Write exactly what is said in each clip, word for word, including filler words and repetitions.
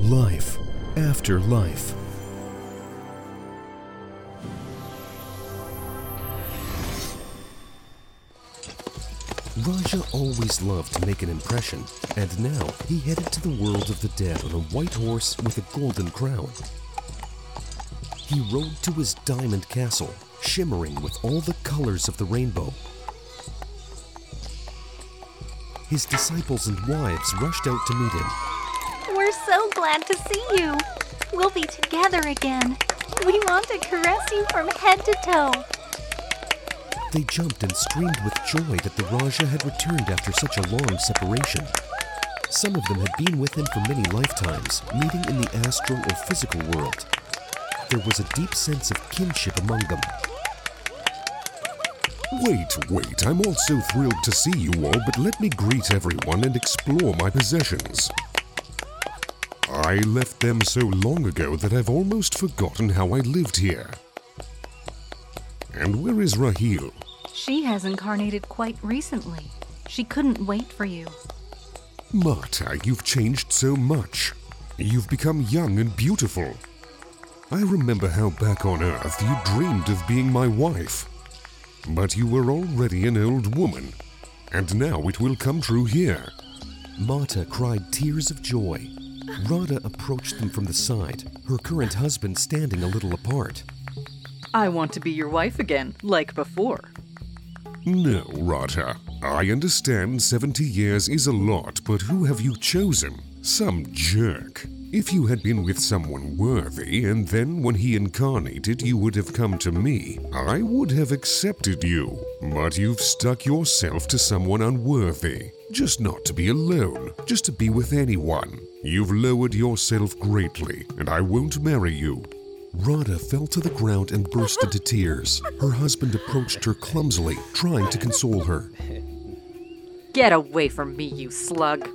Life after life. Raja always loved to make an impression, and now he headed to the world of the dead on a white horse with a golden crown. He rode to his diamond castle, shimmering with all the colors of the rainbow. His disciples and wives rushed out to meet him. We're so glad to see you. We'll be together again. We want to caress you from head to toe. They jumped and screamed with joy that the Raja had returned after such a long separation. Some of them had been with him for many lifetimes, meeting in the astral or physical world. There was a deep sense of kinship among them. Wait, wait, I'm also thrilled to see you all, but let me greet everyone and explore my possessions. I left them so long ago that I've almost forgotten how I lived here. And where is Raheel? She has incarnated quite recently. She couldn't wait for you. Marta, you've changed so much. You've become young and beautiful. I remember how back on Earth you dreamed of being my wife. But you were already an old woman, and now it will come true here. Marta cried tears of joy. Radha approached them from the side, her current husband standing a little apart. I want to be your wife again, like before. No, Radha. I understand seventy years is a lot, but who have you chosen? Some jerk. If you had been with someone worthy, and then when he incarnated you would have come to me, I would have accepted you. But you've stuck yourself to someone unworthy. Just not to be alone, just to be with anyone. You've lowered yourself greatly, and I won't marry you. Radha fell to the ground and burst into tears. Her husband approached her clumsily, trying to console her. Get away from me, you slug.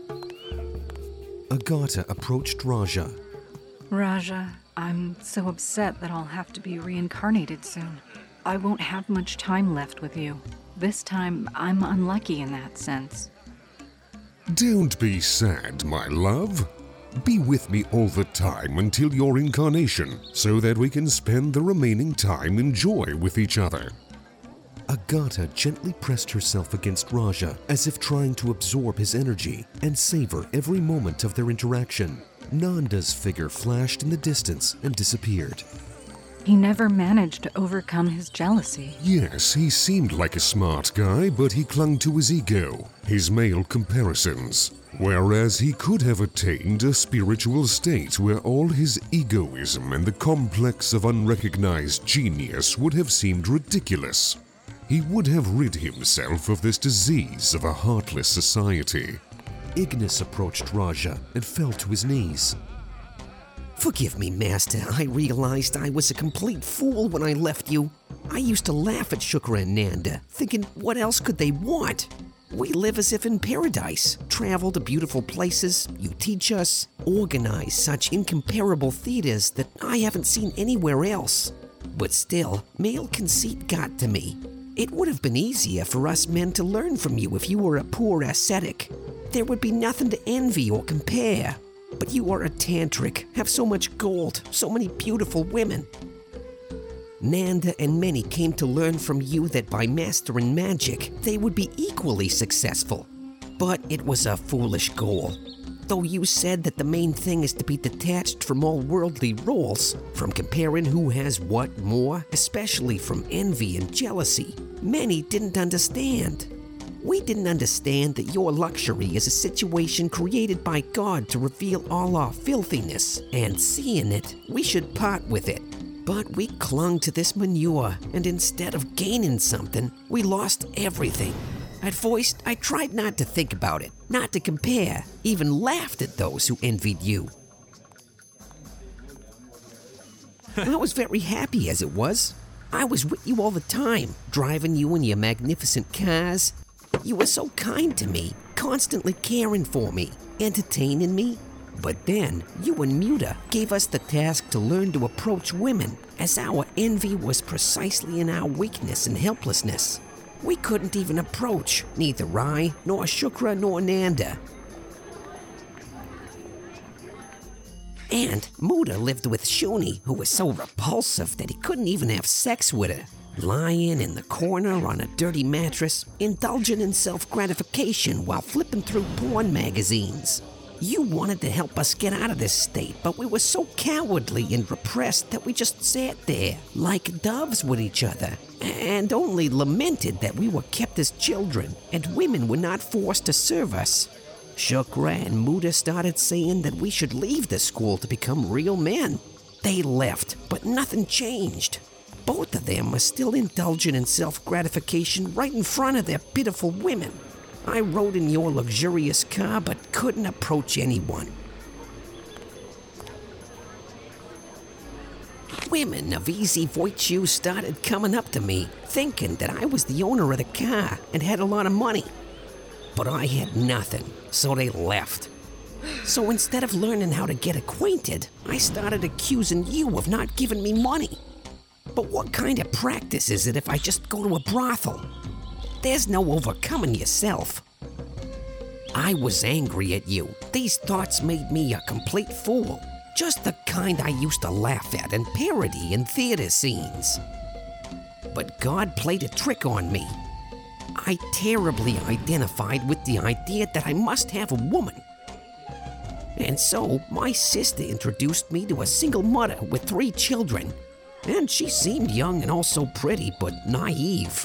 Agata approached Raja. Raja, I'm so upset that I'll have to be reincarnated soon. I won't have much time left with you. This time, I'm unlucky in that sense. Don't be sad, my love. Be with me all the time until your incarnation, so that we can spend the remaining time in joy with each other. Agata gently pressed herself against Raja, as if trying to absorb his energy and savor every moment of their interaction. Nanda's figure flashed in the distance and disappeared. He never managed to overcome his jealousy. Yes, he seemed like a smart guy, but he clung to his ego, his male comparisons. Whereas he could have attained a spiritual state where all his egoism and the complex of unrecognized genius would have seemed ridiculous. He would have rid himself of this disease of a heartless society. Ignis approached Raja and fell to his knees. Forgive me, Master. I realized I was a complete fool when I left you. I used to laugh at Shukra and Nanda, thinking what else could they want? We live as if in paradise, travel to beautiful places, you teach us, organize such incomparable theaters that I haven't seen anywhere else. But still, male conceit got to me. It would have been easier for us men to learn from you if you were a poor ascetic. There would be nothing to envy or compare. But you are a tantric, have so much gold, so many beautiful women. Nanda and many came to learn from you that by mastering magic, they would be equally successful. But it was a foolish goal. Though you said that the main thing is to be detached from all worldly roles, from comparing who has what more, especially from envy and jealousy, many didn't understand. We didn't understand that your luxury is a situation created by God to reveal all our filthiness, and seeing it, we should part with it. But we clung to this manure, and instead of gaining something, we lost everything. At first, I tried not to think about it, not to compare, even laughed at those who envied you. I was very happy as it was. I was with you all the time, driving you in your magnificent cars. You were so kind to me, constantly caring for me, entertaining me. But then, you and Muta gave us the task to learn to approach women, as our envy was precisely in our weakness and helplessness. We couldn't even approach, neither I, nor Shukra, nor Nanda. And Muda lived with Shuni, who was so repulsive that he couldn't even have sex with her. Lying in the corner on a dirty mattress, indulging in self-gratification while flipping through porn magazines. You wanted to help us get out of this state, but we were so cowardly and repressed that we just sat there, like doves with each other, and only lamented that we were kept as children, and women were not forced to serve us. Shukra and Muda started saying that we should leave the school to become real men. They left, but nothing changed. Both of them are still indulging in self-gratification right in front of their pitiful women. I rode in your luxurious car but couldn't approach anyone. Women of easy virtue started coming up to me, thinking that I was the owner of the car and had a lot of money. But I had nothing, so they left. So instead of learning how to get acquainted, I started accusing you of not giving me money. But what kind of practice is it if I just go to a brothel? There's no overcoming yourself. I was angry at you. These thoughts made me a complete fool. Just the kind I used to laugh at and parody in theater scenes. But God played a trick on me. I terribly identified with the idea that I must have a woman. And so my sister introduced me to a single mother with three children. And she seemed young and also pretty, but naive.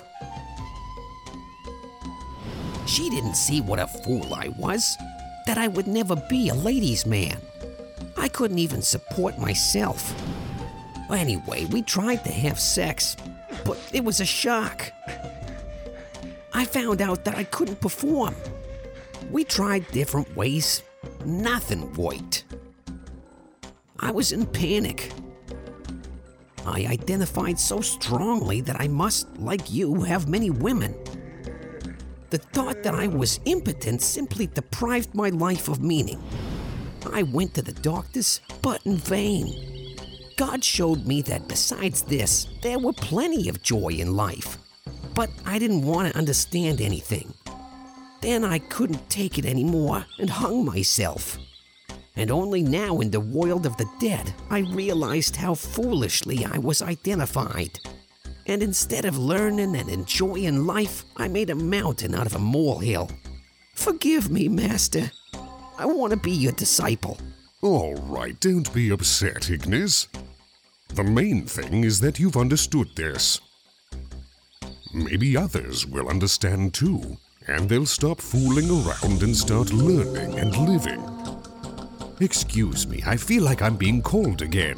She didn't see what a fool I was, that I would never be a ladies' man. I couldn't even support myself. Anyway, we tried to have sex, but it was a shock. I found out that I couldn't perform. We tried different ways. Nothing worked. I was in panic. I identified so strongly that I must, like you, have many women. The thought that I was impotent simply deprived my life of meaning. I went to the doctors, but in vain. God showed me that besides this, there were plenty of joy in life. But I didn't want to understand anything. Then I couldn't take it anymore and hung myself. And only now in the world of the dead, I realized how foolishly I was identified. And instead of learning and enjoying life, I made a mountain out of a molehill. Forgive me, Master. I want to be your disciple. All right, don't be upset, Ignis. The main thing is that you've understood this. Maybe others will understand too, and they'll stop fooling around and start learning and living. Excuse me, I feel like I'm being called again.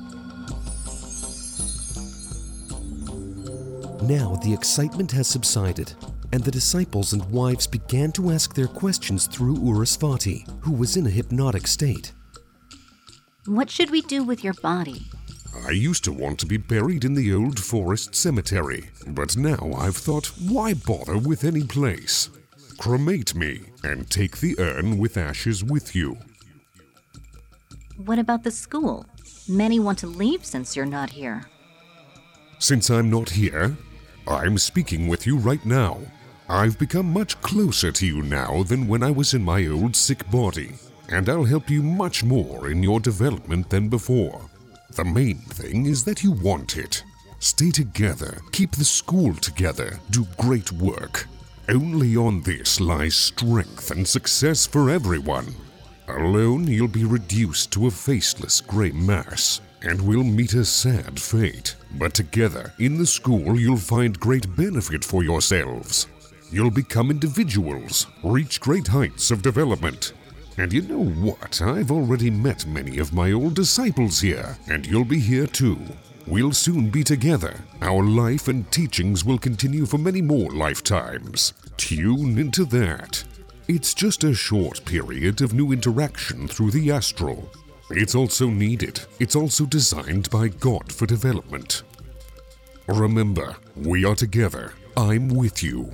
Now the excitement has subsided, and the disciples and wives began to ask their questions through Urasvati, who was in a hypnotic state. What should we do with your body? I used to want to be buried in the old forest cemetery, but now I've thought, why bother with any place? Cremate me and take the urn with ashes with you. What about the school? Many want to leave since you're not here. Since I'm not here, I'm speaking with you right now. I've become much closer to you now than when I was in my old sick body, and I'll help you much more in your development than before. The main thing is that you want it. Stay together, keep the school together, do great work. Only on this lies strength and success for everyone. Alone, you'll be reduced to a faceless gray mass, and will meet a sad fate. But together, in the school, you'll find great benefit for yourselves. You'll become individuals, reach great heights of development. And you know what? I've already met many of my old disciples here, and you'll be here too. We'll soon be together. Our life and teachings will continue for many more lifetimes. Tune into that. It's just a short period of new interaction through the astral. It's also needed. It's also designed by God for development. Remember, we are together. I'm with you.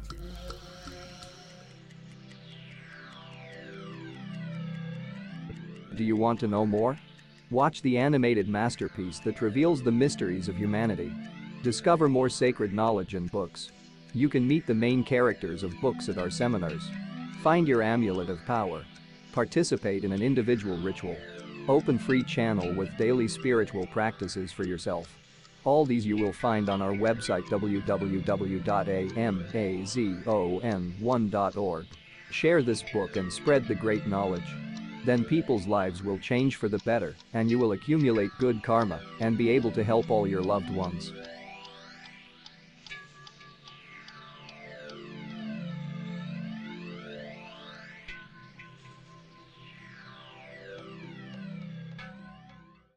Do you want to know more? Watch the animated masterpiece that reveals the mysteries of humanity. Discover more sacred knowledge in books. You can meet the main characters of books at our seminars. Find your amulet of power. Participate in an individual ritual. Open free channel with daily spiritual practices for yourself. All these you will find on our website w w w dot amazon one dot org. Share this book and spread the great knowledge. Then people's lives will change for the better, and you will accumulate good karma and be able to help all your loved ones.